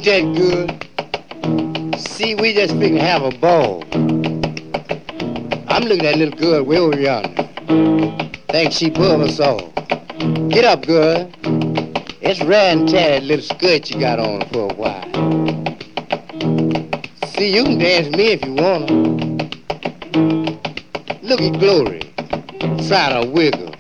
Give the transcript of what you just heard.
Ain't that good? See, we just finna have a ball. I'm looking at little girl way over yonder. Think she pulled us all. Get up, girl. It's rare and tear that little skirt you got on for a while. See, you can dance me if you wanna. Look at Glory. Try to wiggle.